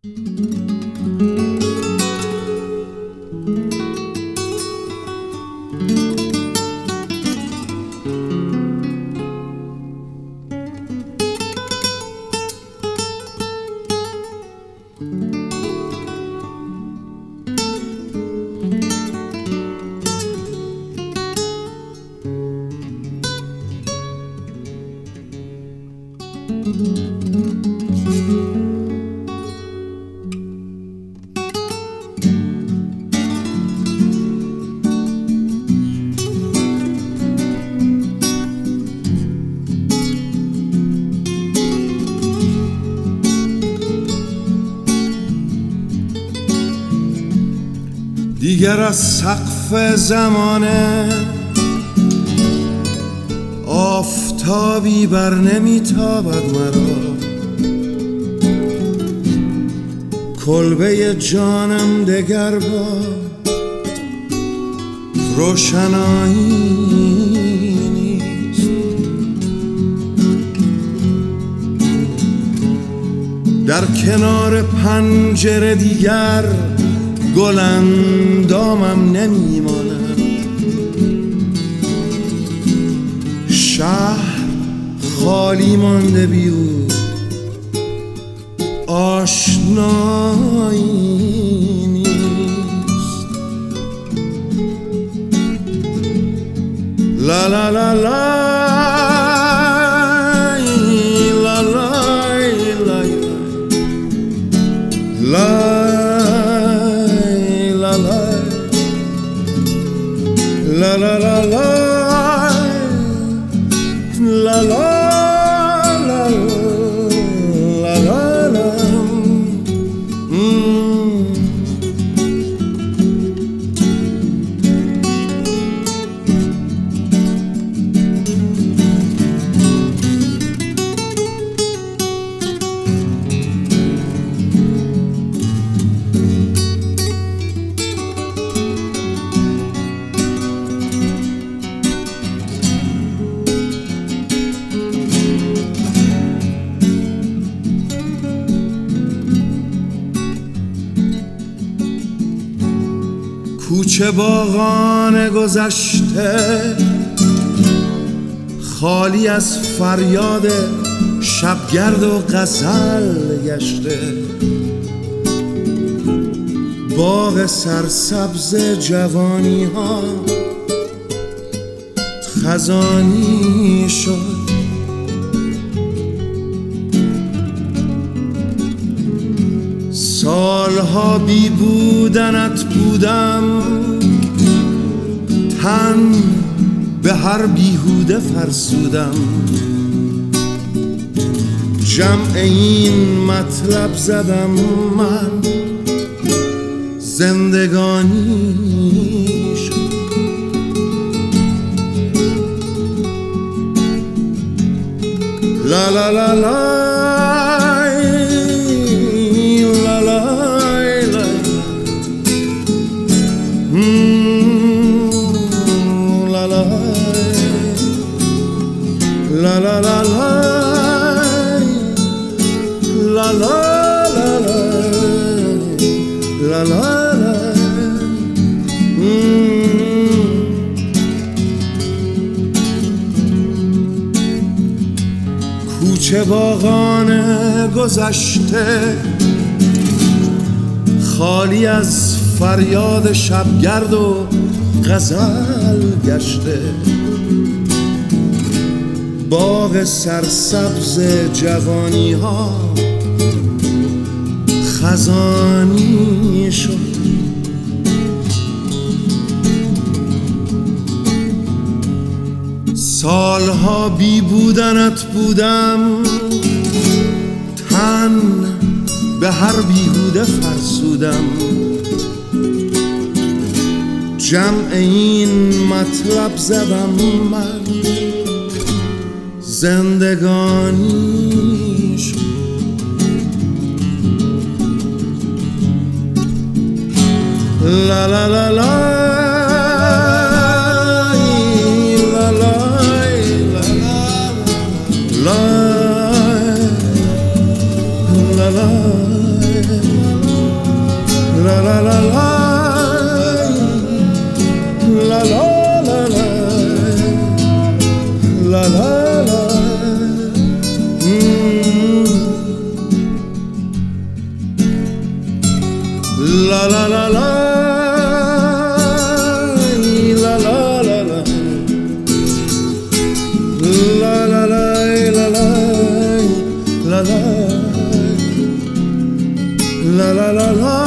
دیگر از سقف زمانه آفتابی بر نمیتابد مرا، کلبه جانم دگر با روشنایی نیست. در کنار پنجره دیگر گل اندامم نمیماند، شهر خالی مانده بی او، آشنایی نیست. لا لا لا لا لا لا La la la la la la la la la la. کوچه باغان گذشته خالی از فریاد شبگرد و غزل گشته، باغ سرسبز جوانی ها خزانی شد. سالها بی بودنت بودم، تن به هر بیهوده فرسودم، جمع این مطلب زدم من، زندگانی شد. لا لا لا لا La la la la la la la la la. کوچه باغان گذشته خالی از فریاد شبگرد و غزل گشته، باغ سرسبز جوانی ها خزانی شد. سالها بی بودنت بودم، تن به هر بیهوده فرسودم، جمع این مطلب زدم من، زندگانی شد. لا لا لا لا la la la لا لا لا لا